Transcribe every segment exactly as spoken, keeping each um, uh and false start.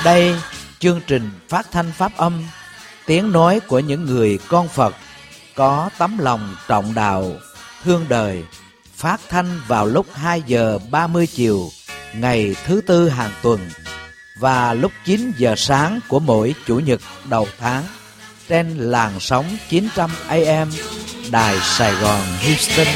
Đây, chương trình phát thanh pháp âm, tiếng nói của những người con Phật có tấm lòng trọng đạo, thương đời, phát thanh vào lúc hai giờ ba mươi chiều ngày thứ tư hàng tuần và lúc chín giờ sáng của mỗi chủ nhật đầu tháng trên làn sóng chín trăm A M Đài Sài Gòn Houston.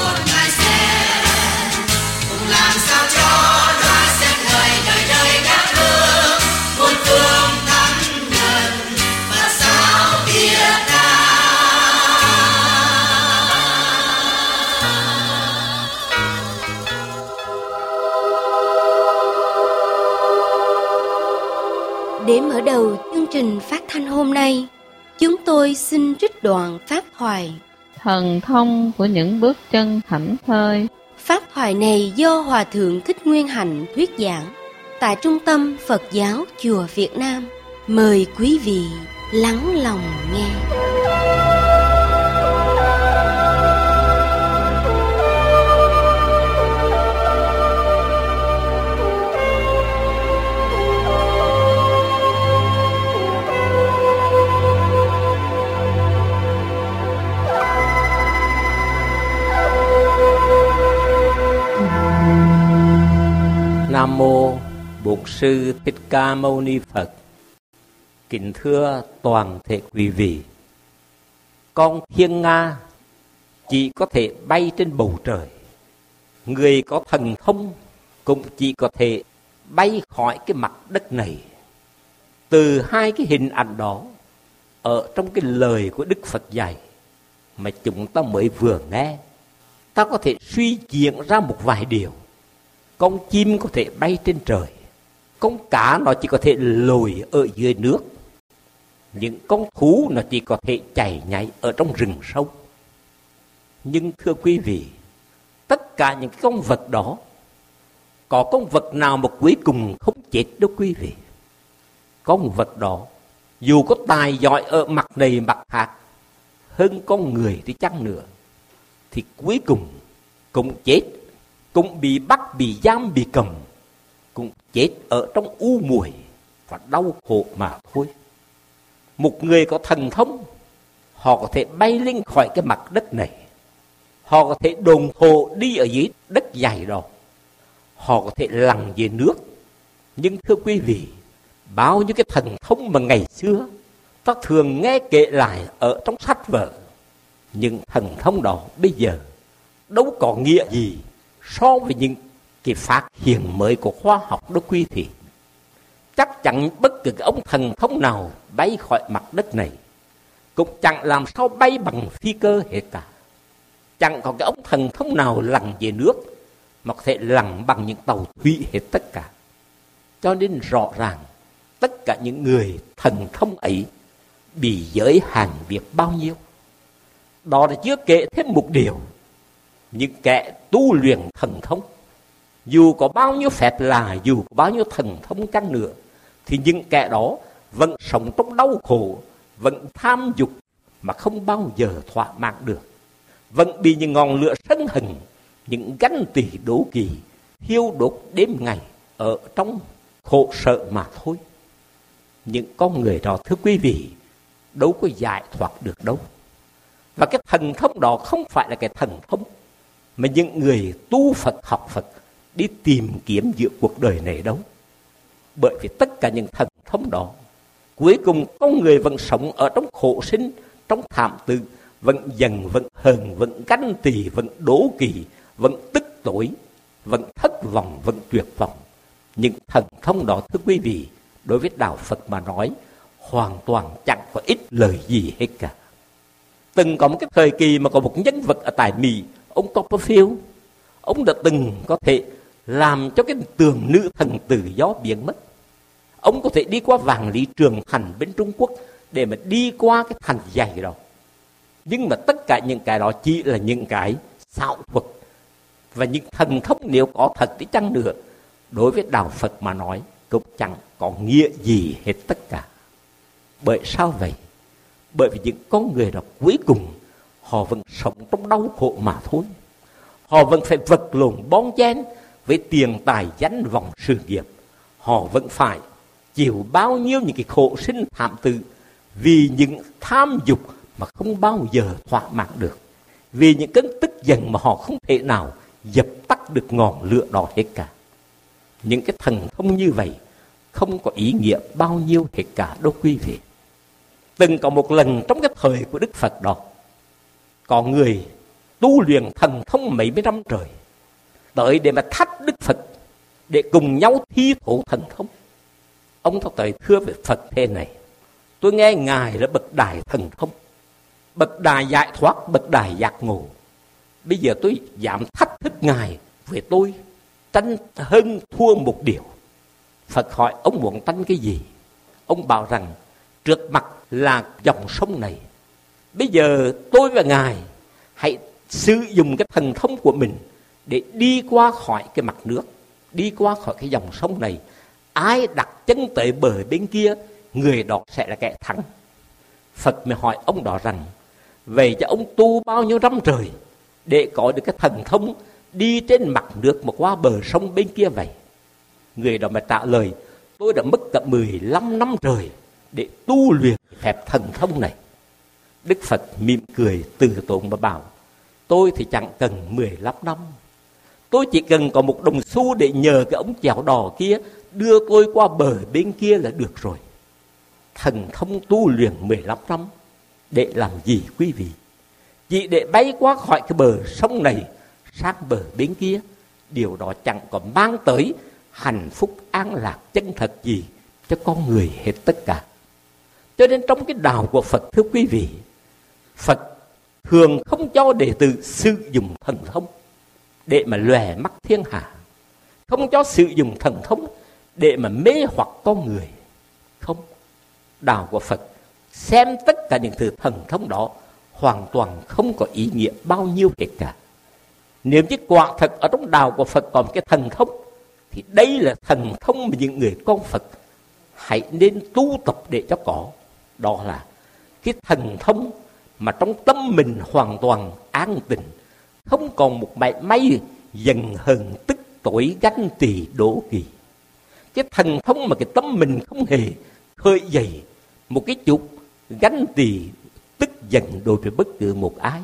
Để mở đầu chương trình phát thanh hôm nay, chúng tôi xin trích đoạn pháp thoại Thần thông của những bước chân thảnh thơi. Pháp thoại này do Hòa Thượng Thích Nguyên Hạnh thuyết giảng tại Trung tâm Phật giáo Chùa Việt Nam. Mời quý vị lắng lòng nghe. Nam mô Bổn Sư Thích Ca Mâu Ni Phật. Kính thưa toàn thể quý vị, con thiên nga chỉ có thể bay trên bầu trời, người có thần thông cũng chỉ có thể bay khỏi cái mặt đất này. Từ hai cái hình ảnh đó ở trong cái lời của Đức Phật dạy mà chúng ta mới vừa nghe, ta có thể suy diễn ra một vài điều. Con chim có thể bay trên trời, con cá nó chỉ có thể lội ở dưới nước, những con thú nó chỉ có thể chạy nhảy ở trong rừng sâu. Nhưng thưa quý vị, tất cả những cái con vật đó, có con vật nào mà cuối cùng không chết đâu quý vị. Con vật đó dù có tài giỏi ở mặt này mặt khác hơn con người đi chăng nữa, thì cuối cùng cũng chết, cũng bị bắt, bị giam, bị cầm, cũng chết ở trong u muội và đau khổ mà thôi. Một người có thần thông, họ có thể bay lên khỏi cái mặt đất này, họ có thể đồn thổ đi ở dưới đất dày đó, họ có thể lặn dưới nước. Nhưng thưa quý vị, bao nhiêu cái thần thông mà ngày xưa ta thường nghe kể lại ở trong sách vở, nhưng thần thông đó bây giờ đâu có nghĩa gì so với những cái phát hiện mới của khoa học đó quý vị. Chắc chắn bất cứ ông thần thông nào bay khỏi mặt đất này cũng chẳng làm sao bay bằng phi cơ hết cả. Chẳng có cái ông thần thông nào lặn dưới nước mà có thể lặn bằng những tàu thủy hết tất cả. Cho nên rõ ràng tất cả những người thần thông ấy bị giới hạn việc bao nhiêu. Đó là chưa kể thêm một điều, những kẻ tu luyện thần thông, dù có bao nhiêu phép lạ, dù có bao nhiêu thần thông chăng nữa, thì những kẻ đó vẫn sống trong đau khổ, vẫn tham dục mà không bao giờ thỏa mãn được, vẫn bị những ngọn lửa sân hận, những ganh tỳ đố kỵ thiêu đốt đêm ngày ở trong khổ sở mà thôi. Những con người đó thưa quý vị đâu có giải thoát được đâu. Và cái thần thông đó không phải là cái thần thông mà những người tu Phật học Phật đi tìm kiếm giữa cuộc đời này đâu. Bởi vì tất cả những thần thông đó, cuối cùng con người vẫn sống ở trong khổ sinh, trong thảm tử, vẫn giận, vẫn hờn, vẫn ganh tỳ, vẫn đố kỵ, vẫn tức tối, vẫn thất vọng, vẫn tuyệt vọng. Những thần thông đó thưa quý vị, đối với đạo Phật mà nói, hoàn toàn chẳng có ích lời gì hết cả. Từng có một cái thời kỳ mà có một nhân vật ở tại Mỹ, ông Copperfield, ông đã từng có thể làm cho cái tường nữ thần tự do biến mất. Ông có thể đi qua Vạn Lý Trường Thành bên Trung Quốc để mà đi qua cái thành dày đó. Nhưng mà tất cả những cái đó chỉ là những cái xảo thuật. Và những thần thông nếu có thật thì chăng nữa, đối với đạo Phật mà nói cũng chẳng có nghĩa gì hết tất cả. Bởi sao vậy? Bởi vì những con người đó cuối cùng họ vẫn sống trong đau khổ mà thôi. Họ vẫn phải vật lộn bon chen với tiền tài danh vọng sự nghiệp. Họ vẫn phải chịu bao nhiêu những cái khổ sinh thảm tử vì những tham dục mà không bao giờ thỏa mãn được, vì những cơn tức giận mà họ không thể nào dập tắt được ngọn lửa đó hết cả. Những cái thần thông như vậy không có ý nghĩa bao nhiêu hết cả đâu quý vị. Từng có một lần trong cái thời của Đức Phật đó, có người tu luyện thần thông mấy mươi năm trời, tới để mà thách Đức Phật, để cùng nhau thi thố thần thông. Ông ta tới thưa với Phật thế này: tôi nghe Ngài là bậc đại thần thông, bậc đại giải thoát, bậc đại giác ngộ. Bây giờ tôi dám thách thức Ngài với tôi tranh hơn thua một điều. Phật hỏi ông muốn tranh cái gì? Ông bảo rằng trước mặt là dòng sông này, bây giờ tôi và Ngài hãy sử dụng cái thần thông của mình để đi qua khỏi cái mặt nước, đi qua khỏi cái dòng sông này. Ai đặt chân tới bờ bên kia, người đó sẽ là kẻ thắng. Phật mới hỏi ông đó rằng: vậy cho ông tu bao nhiêu năm trời để có được cái thần thông đi trên mặt nước mà qua bờ sông bên kia vậy? Người đó mà trả lời: tôi đã mất cả mười lăm năm trời để tu luyện phép thần thông này. Đức Phật mỉm cười từ tốn mà bảo: tôi thì chẳng cần mười lăm năm, tôi chỉ cần có một đồng xu để nhờ cái ống chèo đò kia đưa tôi qua bờ bên kia là được rồi. Thần thông tu luyện mười lăm năm để làm gì quý vị? Chỉ để bay qua khỏi cái bờ sông này sang bờ bên kia. Điều đó chẳng có mang tới hạnh phúc an lạc chân thật gì cho con người hết tất cả. Cho nên trong cái đạo của Phật, thưa quý vị, Phật thường không cho đệ tử sử dụng thần thông để mà lòe mắt thiên hạ, không cho sử dụng thần thông để mà mê hoặc con người. Không, đạo của Phật xem tất cả những thứ thần thông đó hoàn toàn không có ý nghĩa bao nhiêu hết cả. Nếu như quả thật ở trong đạo của Phật còn cái thần thông, thì đây là thần thông mà những người con Phật hãy nên tu tập để cho có. Đó là cái thần thông mà trong tâm mình hoàn toàn an tịnh, không còn một mảy may giận hờn tức tối ganh tỳ đố kỵ. Cái thần thông mà cái tâm mình không hề khơi dậy một cái chút ganh tỳ tức giận đối với bất cứ một ai.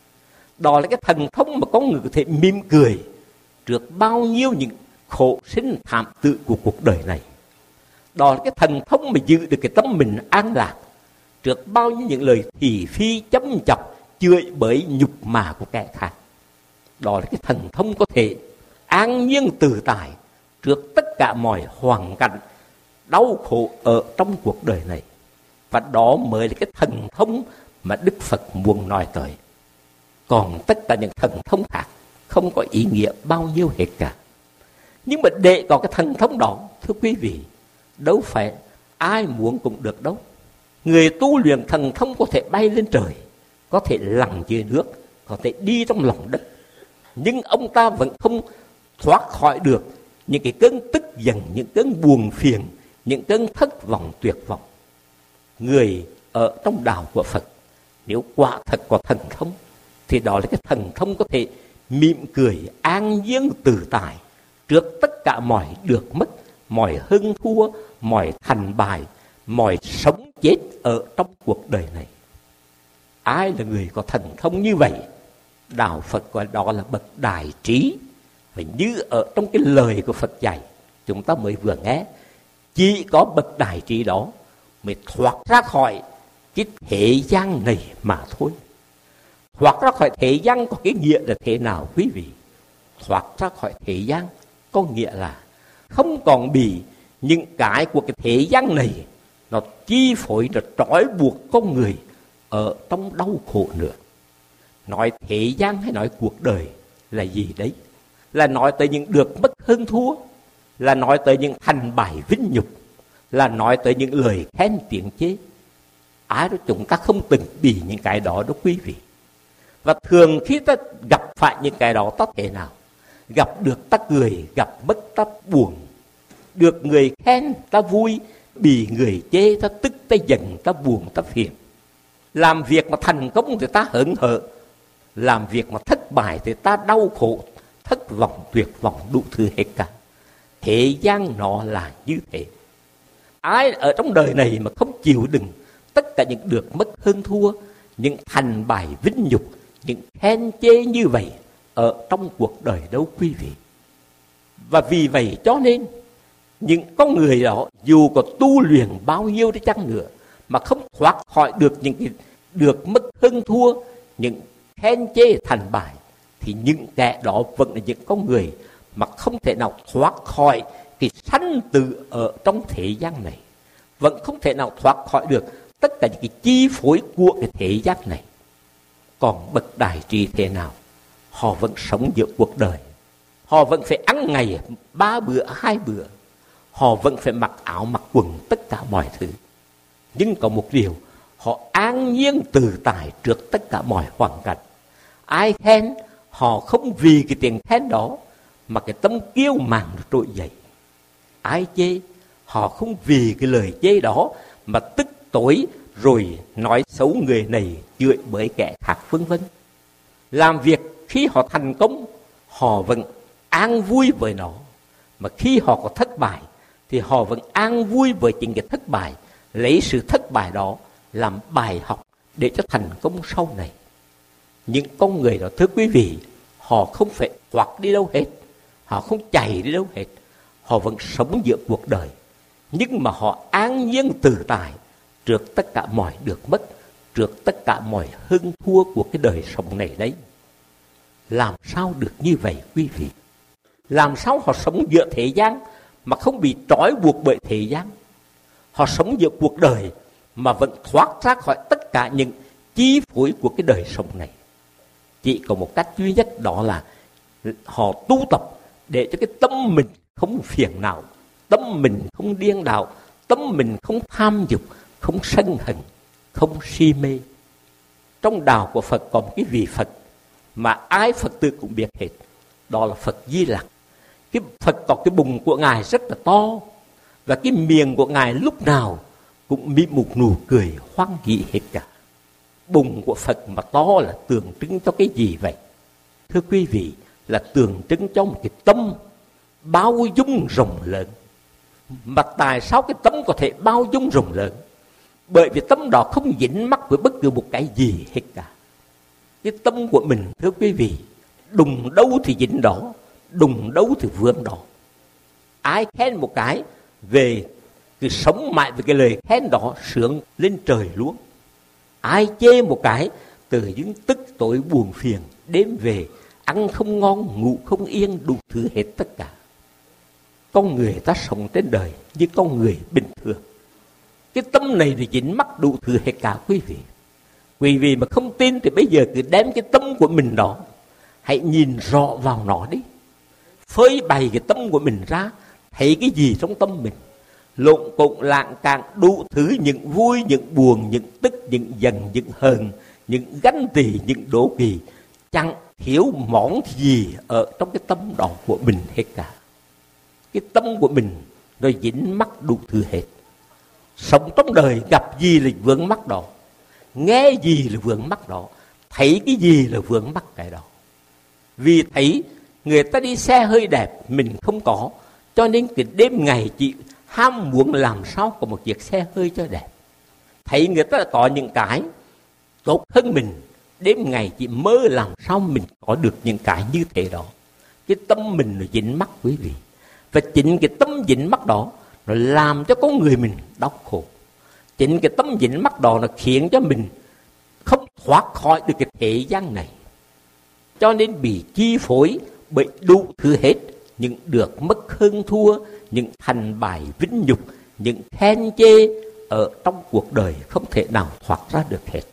Đó là cái thần thông mà con người có thể mỉm cười trước bao nhiêu những khổ sinh thảm tử của cuộc đời này. Đó là cái thần thông mà giữ được cái tâm mình an lạc trước bao nhiêu những lời thị phi châm chọc chửi bới nhục mạ của kẻ khác. Đó là cái thần thông có thể an nhiên tự tại trước tất cả mọi hoàn cảnh đau khổ ở trong cuộc đời này. Và đó mới là cái thần thông mà Đức Phật muốn nói tới. Còn tất cả những thần thông khác không có ý nghĩa bao nhiêu hết cả. Nhưng mà để có cái thần thông đó, thưa quý vị, đâu phải ai muốn cũng được đâu. Người tu luyện thần thông có thể bay lên trời, có thể lặn dưới nước, có thể đi trong lòng đất. Nhưng ông ta vẫn không thoát khỏi được những cái cơn tức giận, những cơn buồn phiền, những cơn thất vọng tuyệt vọng. Người ở trong đạo của Phật, nếu quả thật có thần thông, thì đó là cái thần thông có thể mỉm cười an nhiên tự tại trước tất cả mọi được mất, mọi hưng thua, mọi thành bại, mọi sống chết ở trong cuộc đời này. Ai là người có thần thông như vậy? Đạo Phật gọi đó là bậc đại trí. Và như ở trong cái lời của Phật dạy chúng ta mới vừa nghe, chỉ có bậc đại trí đó mới thoát ra khỏi cái thế gian này mà thôi. Thoát ra khỏi thế gian có cái nghĩa là thế nào quý vị? Thoát ra khỏi thế gian có nghĩa là không còn bị những cái của cái thế gian này nó chi phối, nó trói buộc con người ở trong đau khổ nữa. Nói thế gian hay nói cuộc đời là gì đấy? Là nói tới những được mất hơn thua, là nói tới những thành bại vinh nhục, là nói tới những lời khen tiếng chê. Ai đó chúng ta không từng bị những cái đó đó quý vị. Và thường khi ta gặp phải những cái đó ta thế nào? Gặp được ta cười, gặp mất ta buồn. Được người khen ta vui, bị người chê ta tức, ta giận, ta buồn, ta phiền. Làm việc mà thành công thì ta hớn hở, làm việc mà thất bại thì ta đau khổ, thất vọng, tuyệt vọng, đủ thứ hết cả. Thế gian nó là như thế. Ai ở trong đời này mà không chịu đựng tất cả những được mất hơn thua, những thành bại vinh nhục, những khen chê như vậy ở trong cuộc đời đâu quý vị. Và vì vậy cho nên những con người đó dù có tu luyện bao nhiêu đi chăng nữa mà không thoát khỏi được những cái được mất hơn thua, những khen chê thành bại, thì những kẻ đó vẫn là những con người mà không thể nào thoát khỏi cái sanh tử ở trong thế gian này, vẫn không thể nào thoát khỏi được tất cả những cái chi phối của cái thế gian này. Còn bậc đại trí thế nào? Họ vẫn sống giữa cuộc đời, họ vẫn phải ăn ngày ba bữa hai bữa, họ vẫn phải mặc áo mặc quần tất cả mọi thứ. Nhưng có một điều, họ an nhiên tự tại trước tất cả mọi hoàn cảnh. Ai khen, họ không vì cái tiếng khen đó mà cái tâm kiêu mạn trỗi dậy. Ai chê, họ không vì cái lời chê đó mà tức tối rồi nói xấu người này, chửi bới kẻ khác vân vân. Làm việc khi họ thành công, họ vẫn an vui với nó, mà khi họ có thất bại thì họ vẫn an vui với chính cái thất bại, lấy sự thất bại đó làm bài học để cho thành công sau này. Những con người đó thưa quý vị, họ không phải thoát đi đâu hết, họ không chạy đi đâu hết, họ vẫn sống giữa cuộc đời, nhưng mà họ an nhiên tự tại trước tất cả mọi được mất, trước tất cả mọi hơn thua của cái đời sống này đấy. Làm sao được như vậy quý vị? Làm sao họ sống giữa thế gian mà không bị trói buộc bởi thế gian? Họ sống giữa cuộc đời mà vẫn thoát ra khỏi tất cả những chi phối của cái đời sống này. Chỉ có một cách duy nhất, đó là họ tu tập để cho cái tâm mình không phiền não, tâm mình không điên đảo, tâm mình không tham dục, không sân hận, không si mê. Trong đạo của Phật có một cái vị Phật mà ai Phật tử cũng biết hết, đó là Phật Di Lặc. Cái Phật có cái bụng của Ngài rất là to, và cái miệng của Ngài lúc nào cũng mỉm một nụ cười hoan hỷ hết cả. Bụng của Phật mà to là tượng trưng cho cái gì vậy? Thưa quý vị, là tượng trưng cho một cái tâm bao dung rộng lớn. Mà tại sao cái tâm có thể bao dung rộng lớn? Bởi vì tâm đó không dính mắc với bất cứ một cái gì hết cả. Cái tâm của mình thưa quý vị, đùng đâu thì dính đó, đùng đâu thì vướng đó. Ai khen một cái về cứ sống mãi với cái lời khen đó, sướng lên trời luôn. Ai chê một cái, từ những tức tối buồn phiền, đêm về ăn không ngon, ngủ không yên, đủ thứ hết tất cả. Con người ta sống trên đời như con người bình thường. Cái tâm này thì dính mắc đủ thứ hết cả quý vị. Quý vị mà không tin thì bây giờ cứ đem cái tâm của mình đó, hãy nhìn rõ vào nó đi. Phơi bày cái tâm của mình ra, thấy cái gì trong tâm mình. Lộn cộng lạng cạn đủ thứ, những vui, những buồn, những tức, những giận, những hờn, những ganh tị, những đố kỵ. Chẳng thiếu món gì ở trong cái tâm đó của mình hết cả. Cái tâm của mình nó dính mắc đủ thứ hết. Sống trong đời gặp gì là vướng mắc đó, nghe gì là vướng mắc đó, thấy cái gì là vướng mắc cái đó. Vì thấy người ta đi xe hơi đẹp mình không có, cho nên cái đêm ngày chị ham muốn làm sao có một chiếc xe hơi cho đẹp. Thấy người ta có những cái tốt hơn mình, đêm ngày chị mơ làm sao mình có được những cái như thế đó. Cái tâm mình nó dính mắc quý vị. Và chính cái tâm dính mắc đó nó làm cho con người mình đau khổ. Chính cái tâm dính mắc đó nó khiến cho mình không thoát khỏi được cái thế gian này, cho nên bị chi phối bởi đủ thứ hết, những được mất hơn thua, những thành bại vinh nhục, những khen chê ở trong cuộc đời không thể nào thoát ra được hết.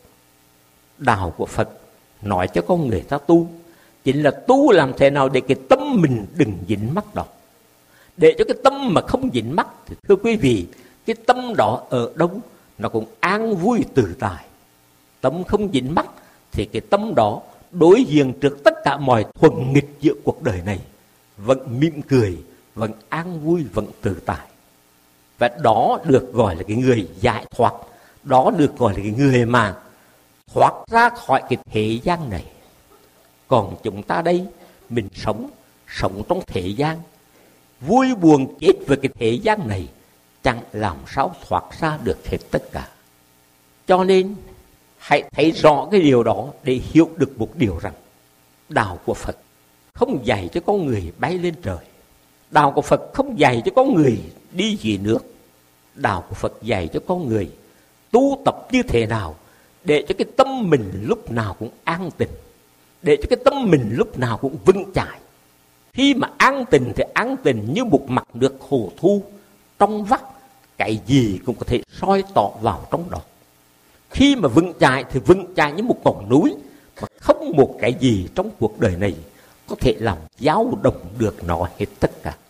Đạo của Phật nói cho con người ta tu chính là tu làm thế nào để cái tâm mình đừng dính mắc đó. Để cho cái tâm mà không dính mắc thì thưa quý vị, cái tâm đó ở đâu nó cũng an vui tự tại. Tâm không dính mắc thì cái tâm đó đối diện trước tất cả mọi thuần nghịch giữa cuộc đời này vẫn mỉm cười, vẫn an vui, vẫn tự tại. Và đó được gọi là cái người giải thoát, đó được gọi là cái người mà thoát ra khỏi cái thế gian này. Còn chúng ta đây, mình sống, sống trong thế gian, vui buồn chết với cái thế gian này, chẳng làm sao thoát ra được hết tất cả. Cho nên hãy thấy rõ cái điều đó để hiểu được một điều rằng đạo của Phật không dạy cho con người bay lên trời. Đạo của Phật không dạy cho con người đi dưới nước. Đạo của Phật dạy cho con người tu tập như thế nào để cho cái tâm mình lúc nào cũng an tịnh, để cho cái tâm mình lúc nào cũng vững chãi. Khi mà an tịnh thì an tịnh như một mặt nước hồ thu, trong vắt, cái gì cũng có thể soi tỏ vào trong đó. Khi mà vững chãi thì vững chãi như một ngọn núi, mà không một cái gì trong cuộc đời này có thể làm dao động được nó hết tất cả.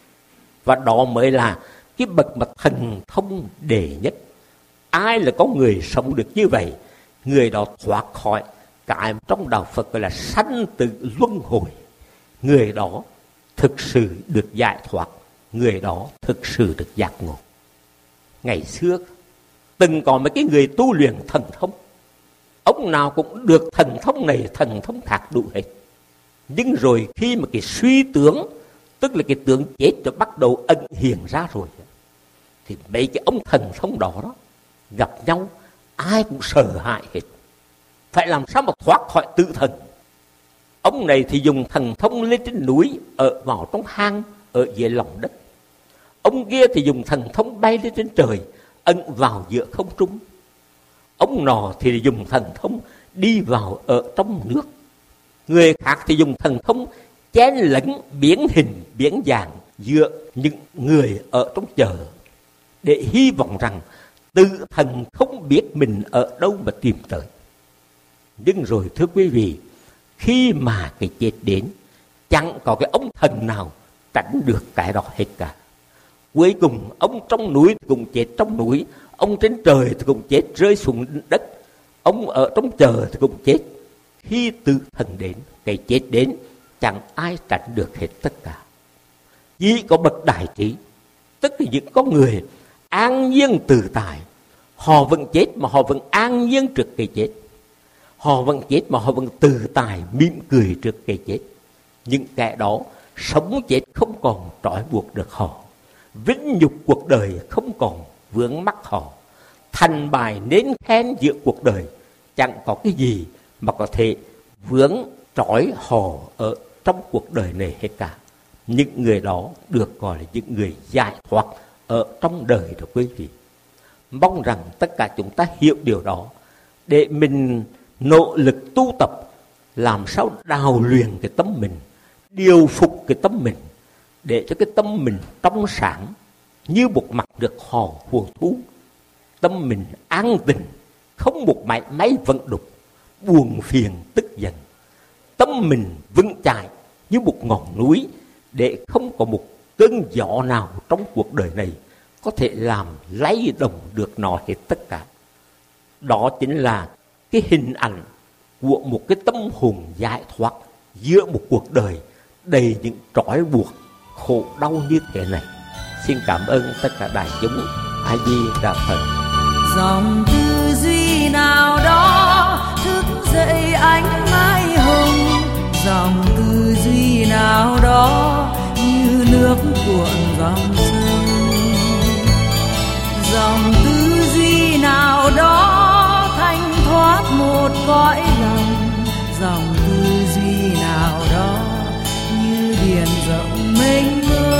Và đó mới là cái bậc mà thần thông đệ nhất. Ai là có người sống được như vậy, người đó thoát khỏi cái trong đạo Phật gọi là sanh tử luân hồi. Người đó thực sự được giải thoát, người đó thực sự được giác ngộ. Ngày xưa từng có mấy cái người tu luyện thần thông, ông nào cũng được thần thông này thần thông khác đủ hết. Nhưng rồi khi mà cái suy tướng, tức là cái tướng chết đã bắt đầu ẩn hiện ra rồi, thì mấy cái ông thần thông đó, đó gặp nhau ai cũng sợ hãi hết. Phải làm sao mà thoát khỏi tự thần. Ông này thì dùng thần thông lên trên núi, ở vào trong hang ở dưới lòng đất. Ông kia thì dùng thần thông bay lên trên trời, ẩn vào giữa không trung. Ông nọ thì dùng thần thông đi vào ở trong nước. Người khác thì dùng thần thông chen lẫn biến hình biến dạng giữa những người ở trong chợ, để hy vọng rằng tự thần không biết mình ở đâu mà tìm tới. Nhưng rồi thưa quý vị, khi mà cái chết đến, chẳng có cái ông thần nào tránh được cái đó hết cả. Cuối cùng ông trong núi thì cũng chết trong núi, ông trên trời thì cũng chết rơi xuống đất, ông ở trong chợ thì cũng chết. Khi tự thần đến, cái chết đến, chẳng ai tránh được hết tất cả. Chỉ có bậc đại trí, tức là những con người an nhiên tự tại, họ vẫn chết mà họ vẫn an nhiên trước cái chết. Họ vẫn chết mà họ vẫn tự tại mỉm cười trước cái chết. Những kẻ đó sống chết không còn trói buộc được họ, vinh nhục cuộc đời không còn vướng mắc họ, thành bài nến khen giữa cuộc đời chẳng có cái gì mà có thể vướng trói họ ở trong cuộc đời này hết cả. Những người đó được gọi là những người giải thoát ở trong đời đó quý vị. Mong rằng tất cả chúng ta hiểu điều đó để mình nỗ lực tu tập, làm sao đào luyện cái tâm mình, điều phục cái tâm mình, để cho cái tâm mình trong sáng như một mặt được hò hồ thu. Tâm mình an tịnh, không một mảy may vận đục, buồn phiền tức giận. Tâm mình vững chãi như một ngọn núi, để không có một cơn gió nào trong cuộc đời này có thể làm lay động được nó hết tất cả. Đó chính là cái hình ảnh của một cái tâm hồn giải thoát giữa một cuộc đời đầy những trói buộc, khổ đau như thế này. Xin cảm ơn tất cả đại chúng. A Di Đà Phật. Dòng tư duy nào đó thức dậy ánh mái hồng, dòng tư duy nào đó như nước cuộn dòng sông, dòng tư duy nào đó thanh thoát một cõi lòng, dòng tư duy nào đó như biển rộng mênh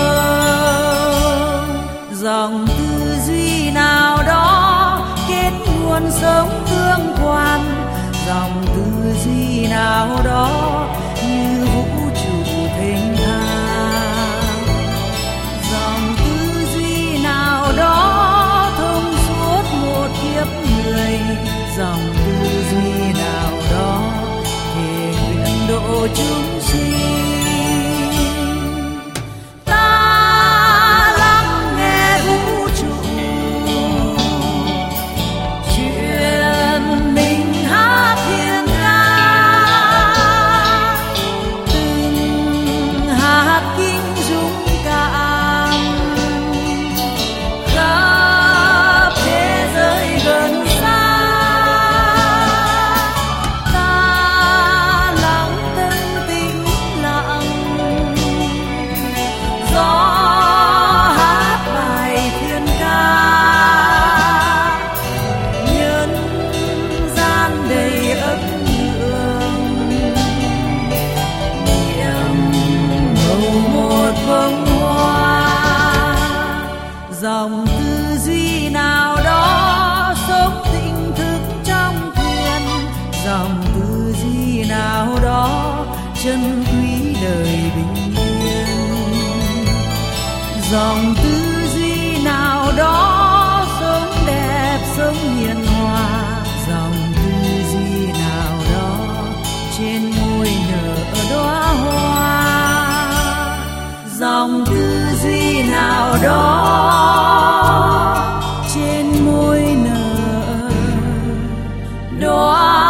mông, dòng tư duy nào đó kết nguồn sống tương quan, dòng tư duy nào đó như vũ trụ thênh thang, dòng tư duy nào đó thông suốt một kiếp người, dòng tư duy nào đó thể nguyện độ chúng sinh. dòng tư duy nào đó chân quý đời bình yên, dòng tư duy nào đó sống đẹp sống hiền hòa, dòng tư duy nào đó trên môi nở đóa hoa, dòng tư duy nào đó trên môi nở đóa.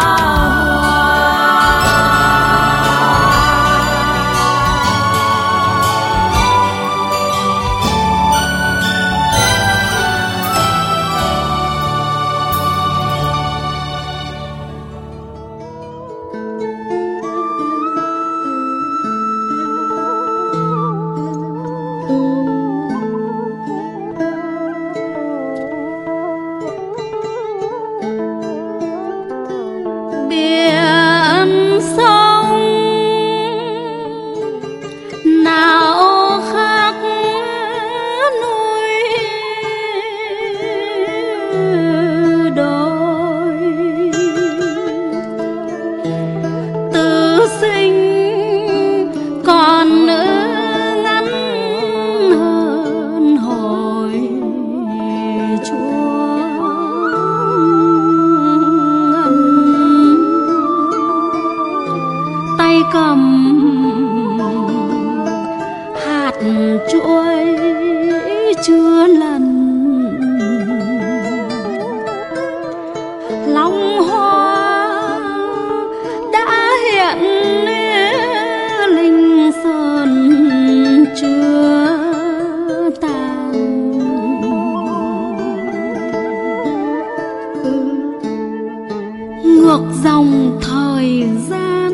Dòng thời gian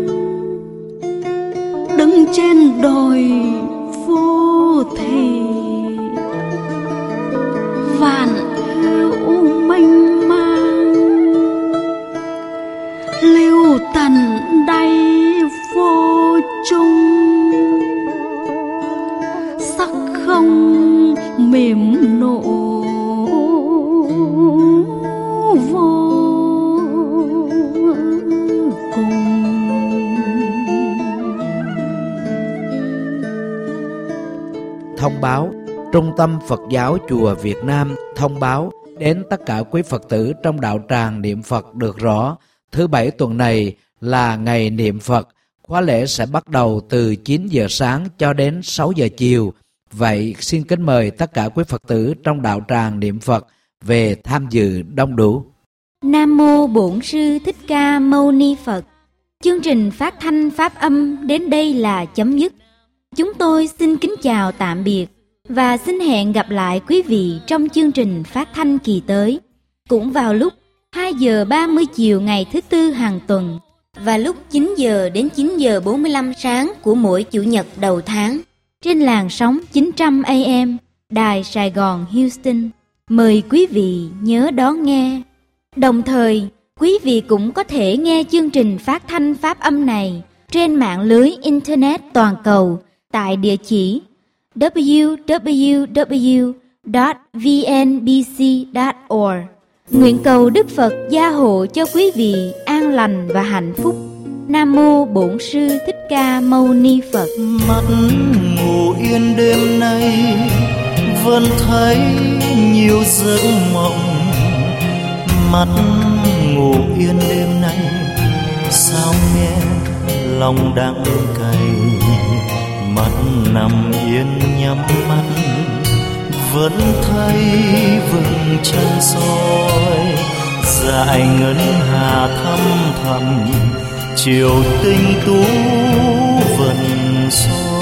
đứng trên đồi vô thể, vạn hữu mênh mang lưu tần đay vô chung, sắc không mềm nộ vô. Thông báo, Trung tâm Phật giáo Chùa Việt Nam thông báo đến tất cả quý Phật tử trong đạo tràng niệm Phật được rõ, thứ Bảy tuần này là ngày niệm Phật, khóa lễ sẽ bắt đầu từ chín giờ sáng cho đến sáu giờ chiều. Vậy xin kính mời tất cả quý Phật tử trong đạo tràng niệm Phật về tham dự đông đủ. Nam mô Bổn Sư Thích Ca Mâu Ni Phật. Chương trình phát thanh pháp âm đến đây là chấm dứt. Chúng tôi xin kính chào tạm biệt và xin hẹn gặp lại quý vị trong chương trình phát thanh kỳ tới, cũng vào lúc hai giờ ba mươi chiều ngày thứ Tư hàng tuần và lúc chín giờ đến chín giờ bốn mươi lăm sáng của mỗi Chủ nhật đầu tháng trên làn sóng chín trăm A M Đài Sài Gòn Houston. Mời quý vị nhớ đón nghe. Đồng thời, quý vị cũng có thể nghe chương trình phát thanh pháp âm này trên mạng lưới Internet toàn cầu tại địa chỉ w w w chấm v n b c chấm org. Nguyện cầu Đức Phật gia hộ cho quý vị an lành và hạnh phúc. Nam mô Bổn Sư Thích Ca Mâu Ni Phật. Mắt ngủ yên đêm nay vẫn thấy nhiều giấc mộng. Mắt ngủ yên đêm nay sao nghe lòng đắng cay. Mắt nằm yên nhắm mắt vẫn thấy vầng trăng soi dải ngân hà thăm thầm chiều tinh tú vần soi.